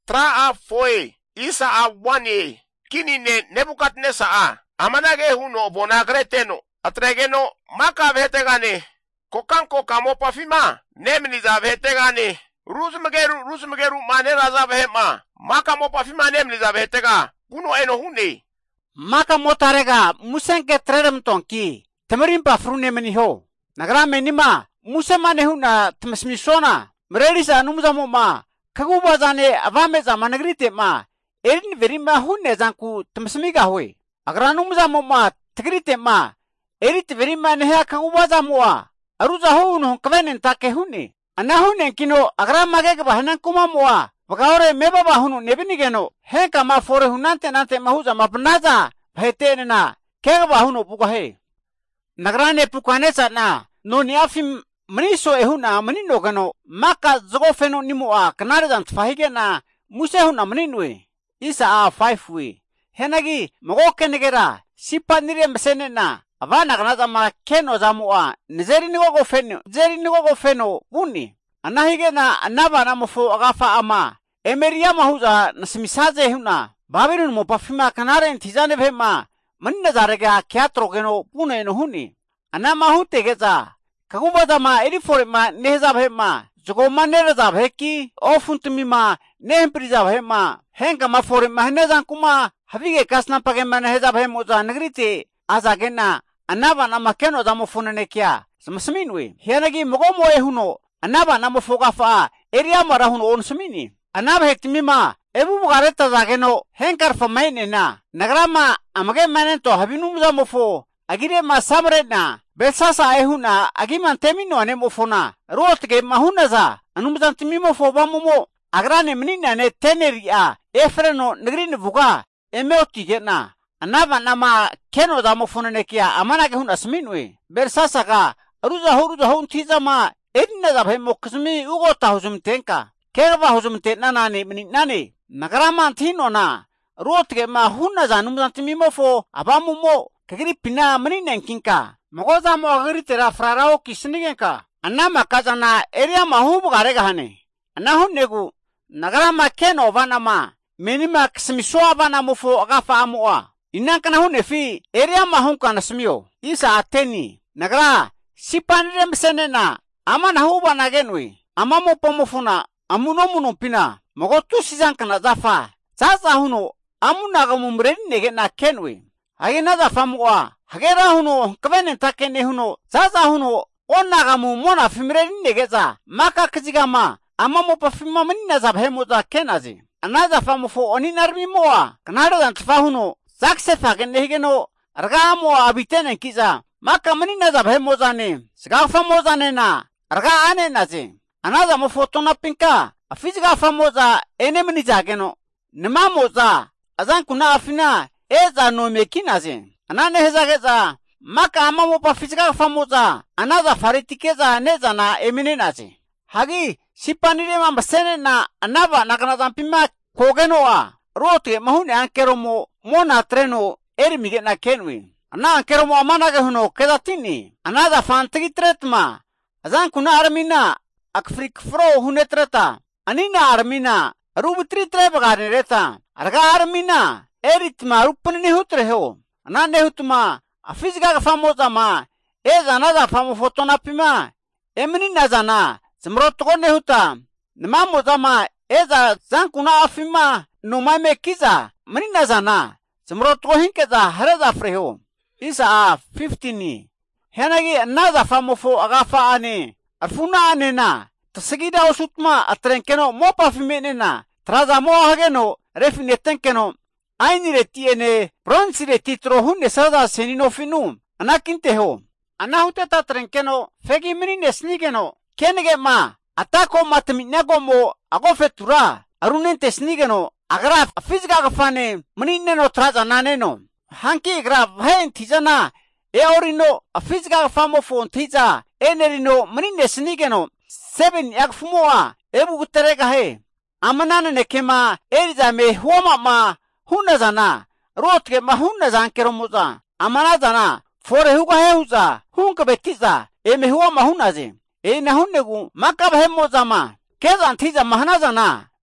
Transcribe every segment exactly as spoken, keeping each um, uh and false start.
tra a foi isa a wani kini ne Nebukadnesa a amanage huno bonagreteno atregeno maka vetegane kokanko kamo pafima nemni za vetegane ruzmegeru ruzmegeru manera za vehema maka mo pafima nemni za vetega kuno eno hune maka motarega musenke trerem tonki tamarimpa frune meniho nagra menima musemane huna tmasmisona mrelisa numzamo ma kaguba zane avame za managrite ma erin verima hunne zanku tmasmiga hoy agra numzamo ma tagrite ma erit verima neha kaguba zamoa aruza hunu kvenen take hunne ana hunne kino agra mage bahnan kuma moa Pagawre meba bahunu nebinigeno he kama fore hunante nante mahuza mapnaza bhete na ke bahunu pukahe nagrane pukane sana no niafim mniso ehuna mnino gano maka zogofeno nimua kanare dan fahige na muse huna mninwe isa a five we henagi mogoke negera sipanire msene na avana ganaza ma keno zamua nizeri nigo gofeno zeri nigo gofeno buni anahige na anaba na mofo agafa ama emeria mahuza nasimisaze huna babirun mo pafima kanare ntizane vema manna zarega kyatro geno pune no huni ana mahute geza kaguba ma eri fore ma neza vema jogo manera za veki ofuntmi ma nempriza vema henga ma fore ma neza kuma havige kasna page ma neza vemo za nagrite azagena anaba na makeno za mofunene kya samasminwe henagi mogomo ehuno anaba na mofoga fa eria mara huno onsmini anaba hektimima ebu bugareta zageno henkar famaine na nagrama amage manento habinum za mofo agire ma samre na besasa ehuna agiman temino ane mofona rotge mahuna za anumzan timimo fo bamumo agrane menina ne teneria efreno nagrin buga emeoti gena anaba nama keno za mofona ne kia amana ge huna sminwe besasa ga ruza horuza hon tizama edna za bhemo kusmi ugo ta husum tenka keba husum tenna nane menina nagrama thino na rotge ma huna za anumzan timimo fo abamumo kagiri pina menina kinka Mogoza mo agri tera frarao kisnigenka anama kazana area mahubu garega hane anahu negu nagrama keno vanama minima kismiswa vana mufo agafa amua inankana hu nefi area mahunka nasmio isa ateni nagra sipanire msenena ama nahu banagenwe ama mo pomofuna amuno muno pina mogotu sizankana zafa sasa huno amuna gamumre nege na kenwe agena zafa muwa Hagera huno kvenen takene huno zaza huno onagamu mona fimre negeza maka kizigama ama mo pafima menina za bhemo za kenazi anaza famu fo oninarmi moa kanaro dan tfa huno zakse fagene higeno argamo abitene kiza maka menina za bhemo za ne siga famo za ne na arga ane nazi anaza mo foto na pinka afiziga famo za ene meni zageno nima moza azan kuna afina eza no mekinazi anane hezageza maka ama mo pafisika famoza anaza faritikeza neza na emininazi hagi sipanire mambasene na anaba nakana pima kogenoa rote mahune ankero mo mona treno erimige na kenwi ana ankero mo amana huno kedatini anaza fantigi tretma azan kuna armina akfrik fro hunetreta anina armina rubutri trebagane reta arga armina eritma rupni hutreho anane hutuma afiziga famoza ma eza naza famo fotona pima emini nazana zmrotgone huta nmamoza ma eza zankuna afima numame kiza mini nazana zmrotgo hinkeza hareza freho isa a fifteen henagi naza famo fo agafa ane afuna anena tsagida osutma atrenkeno mopa fimenena traza mo hageno refinetenkeno Ainire tiene pronsire titro hunne sada senino finu anakinteho anahute ta trenkeno fegi minine snigeno kenege ma atako matminago mo agofetura arunente snigeno agra fizga gafane minine no traza naneno hanki gra vain tizana e orino fizga gafamo fon tiza enerino minine snigeno seven yakfumoa ebu guterega he amanana nekema eriza me huama ma Huna zana rotge ma hunna zankero muza amana zana fore huga heuza hunka betiza eme huwa ma hunaze e na hunnegu maka bhemo zama kezan thiza mahana zana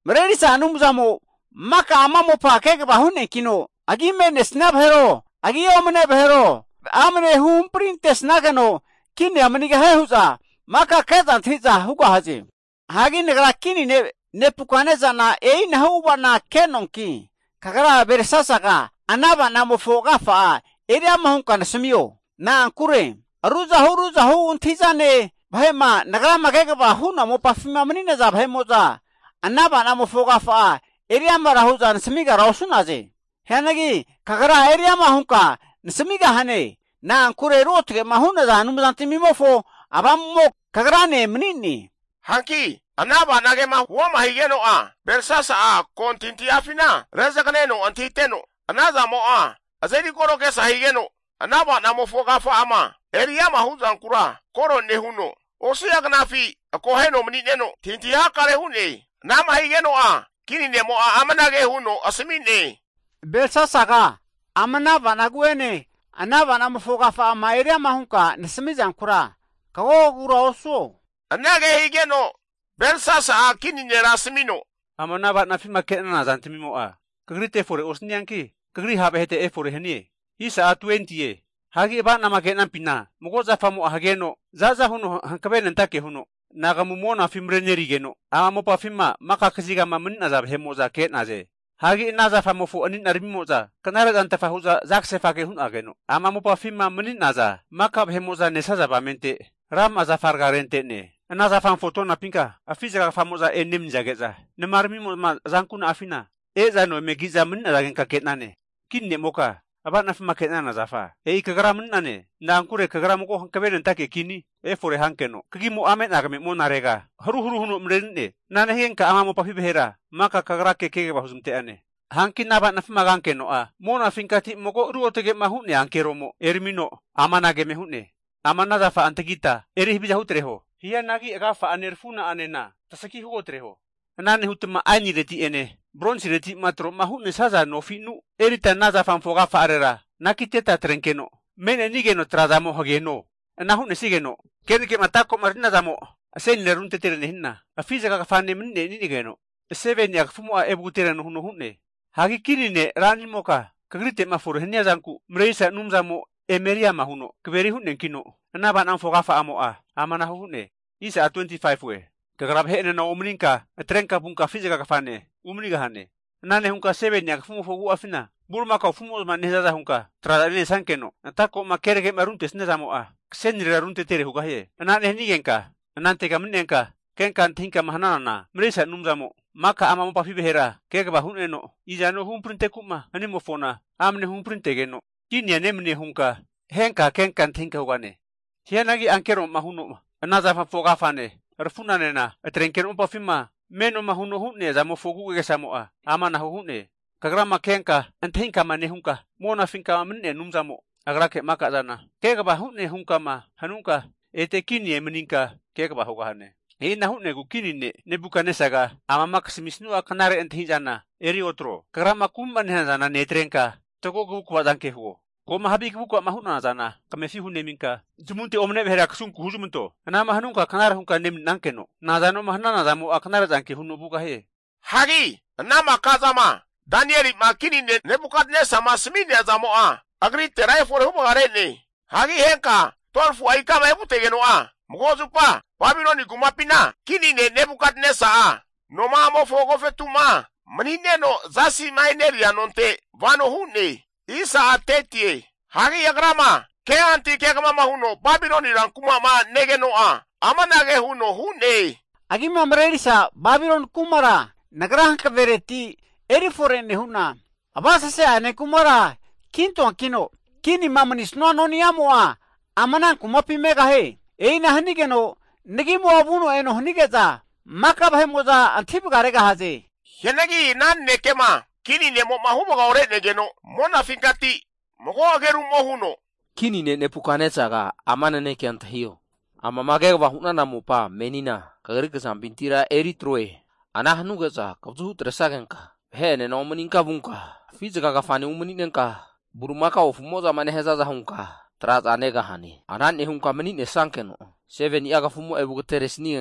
Merelisa anumuza mo maka amamo pa keke bahune kino. Agi mene snap hero. Agi omene hero. Amene hum printes nagano. Kini amaniga hehuza. Maka ketan tiza huga haji. Hagi negara kini ne Nebukadnezar na ei na huwa na kenonki. Kagara bersasaka. Anaba na mofoga faa. Eri amahunka na sumio. Na ankure. Aruza hu ruza hu untiza ne. Bahema nagara magega ba huna mo pafima manina za bahemoza. Anaba na mofoga faa. Eri amara huza na samiga rausunaze. Henagi kagara eri amahunka na samiga hane. Na ankure rotige mahuna za numzanti mimofo. Abamo kagara ne manini. Hanki. Anaba nagema huwa mahigeno a. Bersasa a kontinti afina. Reza kaneno antiteno. Anaza mo a. Azeri koro kesa higeno. Anaba na mofoga fa ama. Eriyama huzan kura. Koro nehuno. Osuya gnafi. Akoheno mnineno. Tinti hakare hune. Nama higeno a. Kini nemo a amanage huno asimine. Bersasa ka. Amanaba naguene. Anaba na mofoga fa ama. Eriyama hunka nasimizan kura. Kago kura osu. Anage higeno. Bersasa a kini nera simino. Amanaba na fima kena na zantimimo a. Kagri te fore osnianki. Kagri habe hete e fore henie. Isa a twenty e. Hagi ba na makena pina. Mugo za famu ahageno. Zaza huno hankabe nantake huno. Nagamumona fimreneri geno. Ama pa fima maka kasiga mamin na za hemoza kena ze. Hagi naza famu fu anin narimimoza. Kanara zanta fahuza zakse fake hun ageno. Ama pa fima manin naza. Maka hemoza nesaza ba mente. Ram aza fargarente ne. Naza fam foto na pinka. Afiza ka famoza e nim jageza. Nemarmimo ma zankuna afina. E za no megiza min na zagen kaketna ne. Kinne moka. Aba na fima ketna na zafa. E ikagara min na ne. Na ankure kagara moko hankabe nentake kini. E fore hankeno. Kagimo amet na kame mo narega. Haru huru hunu mrenne. Na nehen ka ama mo papi behera. Maka kagara keke ba huzumte ane. Hankin na ba na fima gankeno a. Mo na finkati moko ruo tege mahune ankero mo. Ermino. Ama na geme hune. Ama na zafa antegita. Eri hibija hutreho. Hiya nagi agafa anerfuna anena. Tasaki hugo treho. Nane hutuma ani reti ene. Bronzi reti matro mahune saza no finu. Erita naza fanfoga fa arera. Nakiteta trenkeno. Mene nigeno trazamo hageno. Nahune sigeno. Keri ke matako marina zamo. Asen lerunte terene hinna. Afiza kakafane mne ninigeno. Seven yak fumu a ebutere no huno hune. Hagi kinine rani moka. Kagrite mafuru henya zanku. Mreisa numzamo emeria mahuno. Kveri hunen kino. Naba nanfoga fa amo a. Amana hune. Isa a twenty-five we. Kagrab hene na umninka. Trenka punka fiza kakafane. Umniga hane. Nane hunka seven yak fumu fogu afina. Burma ka fumu maneza hunka. Tradane sankeno. Natako makerege maruntes nezamo a. Senri runte tere hugahe. Nane nigenka. Nante kamnenka. Kenkan tinka mahanana. Mresa numzamo. Maka ama mo pafi behera. Kega ba huneno. Ijano humprinte kuma. Animo fona. Amne humprinte geno. Kinya nemne hunka. Henka kenkan tinka hugane. Hianagi ankero mahuno. Naza fa foga fane. Rfuna nena. Atrenken pa fima. Meno mahuno hunne za mo fogu ge samoa. Ama na hunne. Kagrama kenka antinka mane hunka. Mona finka mne numzamo. Agrake maka zana. Kega ba hunne hunka ma. Hanunka. Ete kinie meninka. Kega ba hugane. Ina hunne gu kinine. Nebukadnezar ama maksimisnu akanare antihijana. Eri otro. Kagrama kumban zana netrenka. Toko gu kwa danke huo. Koma habi kubuka mahuna zana. Kame fi hunne minka. Jumunte omne behera kasunku hujumunto. Anama hanunka kanara hunka nem nankeno. Nazano mahanana zamu akanara zanke hunu buka he. Hagi. Nama kazama. Danieli makini ne Nebukadnezar masimini azamo a. Agri terai fore humo garene. Hagi henka. Tolfu aikama ebutegeno a. Mgozu pa. Babiloni kumapina. Kini ne Nebukadnezar a. Noma mo fogo fetuma. Manineno zasi maineri anonte. Vano hunne. Isa atetie. Hagi yagrama. Ke anti ke kama mahuno. Babiloni rankuma ma negeno a. Amanage huno hunne. Agima mrelisa Babylon kumara. Nagrahan kavereti. Eri forene huna. Abasa se ane kumara. Kinto akino. Kini mamanis no anoni amoa. Amanan kumapi mega he. Eina hanigeno. Negimo abuno eno hanigeza. Makabahe moza antibugarega haze. Yenagi nan nekema. Kini ne mo mahumo ga ore negeno. Mona finkati. Mogo ageru mohuno. Kini ne Nebukadnezar amana ne kiantahio. Ama magega bahuna na mupa menina. Kagari kesambintira eri troe. Anah nugeza kabzuhu tresagenka. He ne no meninka bunka. Fiza kafani umeninenka. Burumaka ofumoza maneheza za hunka. Tras anega hani. Anan ne hunka menine sankeno. Seven iaga fumo ebugeteres nienka.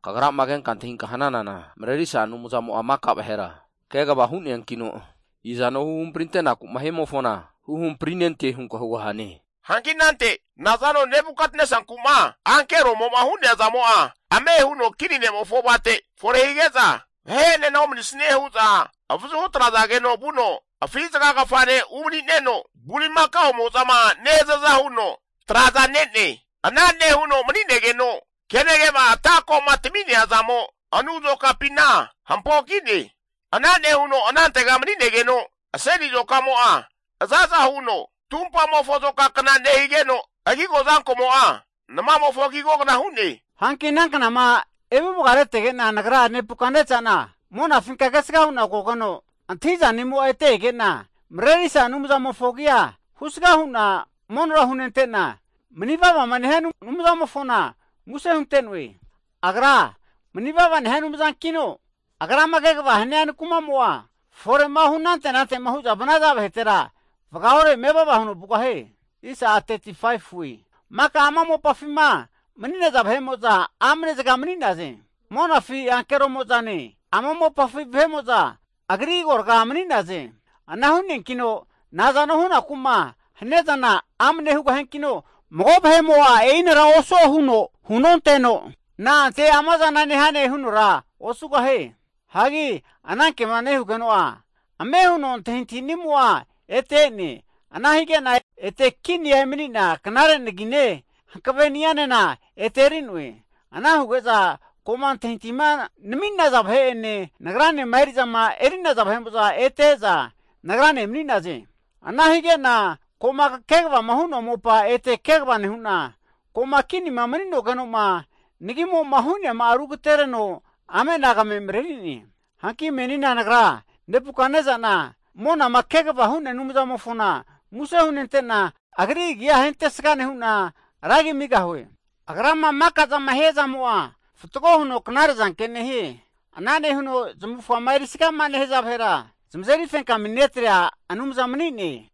kagara magen kanting kahanana mererisa anu muzamu amaka bahera kega bahun yang kino izano hum printena ku mahemo fona hum prinente hum kohwahane hankinante nazano Nebukadnezar kuma ankero mo mahune zamoa ame huno kinine mo fobate forehigeza hene no mnisnehuza afuzo traza no buno afiza kafane umni neno bulima ka mo zama neza za huno traza nene anane huno mninege no kenege ma tako matmini azamo anuzo kapina hampokini anane huno anante ga mninege no aseni zo kamoa azaza huno tumpa mo fozo kakana nehigeno agigo zanko mo a nama mo fogigo kana hunne hankinan kana ma ebu bugare tege na nagra Nebukadnezar na mona finka gasga huna kokano antiza ni mo etege na mrerisa numza mo fogia husga huna monra hunente na mniva ma manhenu numza mo fona muse huntenwe agra mniva ma nehenu mzan kino agra magega wa hnen kuma moa fore ma hunante na te mahu jabna da betera vagaore meba ba hunu bukahe isa thirty-five wi maka ama mo pafima menina za bhemoza amne zaga menina ze mona fi ankero moza ne ama mo pafi bhemoza agri gorga menina ze anahun kino nazano huna kuma hanezana amne hu gahen kino mo bhemoa einra oso huno hunonteno na te amazana ne hane hunura osu gahe hagi ananke mane hu ganoa ame hunon tentinimwa etene anahige na ete kini emini na kanare negine hakaveniane na eterinwe anahugeza koman tentima nimina zabhene nagrane marizama erina zabhemza eteza nagrane emina ze anahige na koma kegwa mahuno mopa ete kegwa nehuna koma kini mamani no ganoma nigimo mahunya marugutereno amena gamemrerini haki menina nagra Nebukadnezar na mona makega bahune numza mofona musa hunentena agri gia hente skane huna ragi miga hoye agrama makaza maheza moa futgo huno knar zankene hi anane huno zumfu amairiska mane heza phera zumzeri fenka minetria anumza mnini